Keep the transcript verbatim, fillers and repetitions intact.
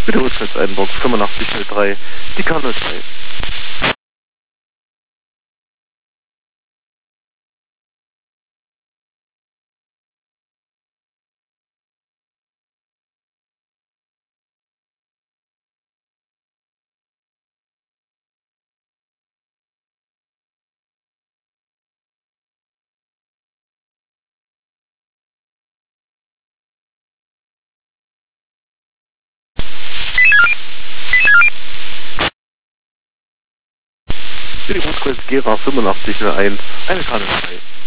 Bitte Uhrzeit-Einbox fünfundachtzig null drei, die K null drei. Für die Uhrzeit Gera fünfundachtzig null eins, eine K null drei.